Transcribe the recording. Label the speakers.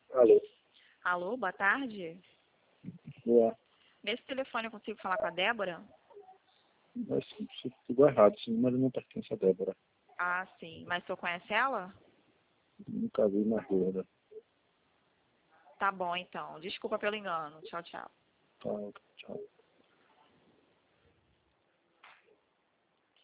Speaker 1: Alô?
Speaker 2: Alô, boa tarde.
Speaker 1: Boa.
Speaker 2: Nesse telefone eu consigo falar com a Débora?
Speaker 1: Mas isso ficou errado. Esse número não pertence a Débora.
Speaker 2: Ah, sim. Mas o senhor conhece ela?
Speaker 1: Nunca vi na rua.
Speaker 2: Tá bom, então. Desculpa pelo engano. Tchau, tchau.
Speaker 1: Tá, tchau.